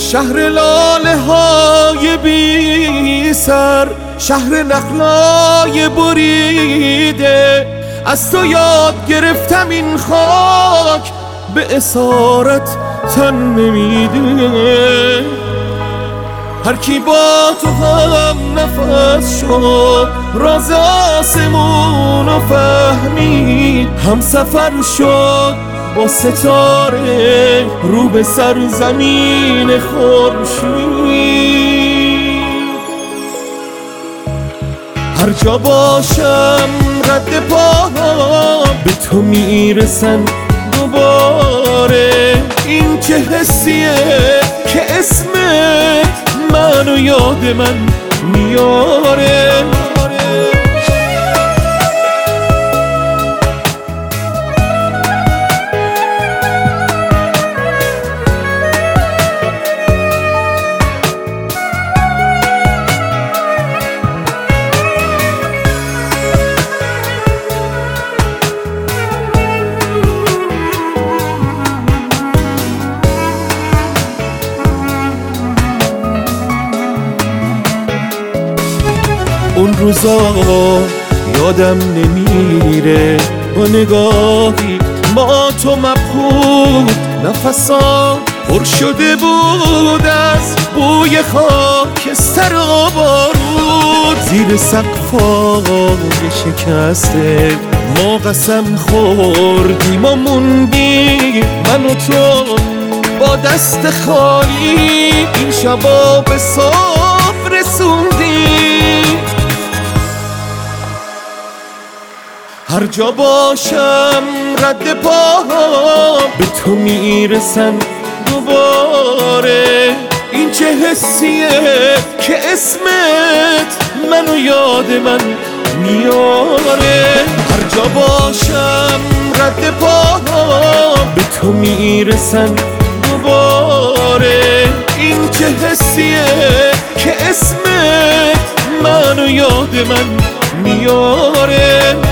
شهر لاله های بی سر، شهر نخلای بریده، از تو یاد گرفتم این خاک به اسارت تن نمیده. هر کی با تو هم نفس شد راز آسمونو فهمید، هم سفر شد با ستاره رو به سرزمین خورشید. هر جا باشم رد پاها به تو میرسن دوباره، این چه حسیه که اسمت منو یاد من میاره. اون روزا یادم نمیره، با نگاهی ما تو مبهوت، نفسا پر شده بود از بوی خاکستر و بارود. زیر سقفای شکسته ما قسم خوردیم و موندیم، من و تو با دست خالی این شبا به صاف رسوندیم. هر جا باشم رد پاها به تو میرسن دوباره، این چه حسیه که اسمت منو یاد من میاره. هر جا باشم رد پاها به تو میرسن دوباره، این چه حسیه که اسمت منو یاد من میاره.